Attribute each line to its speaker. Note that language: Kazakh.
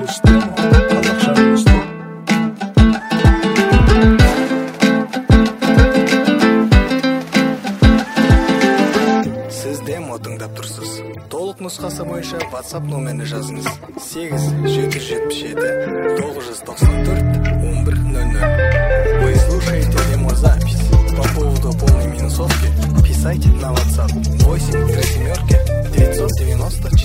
Speaker 1: ешті, қазақша ешті. Сіз демо тыңдап тұрсыз. Толық нұсқасы бойынша WhatsApp номеріне жазыңыз. 8-777-994-1100. Вы слушаете демозапись. По поводу полной минусовки писайте на WhatsApp 8-990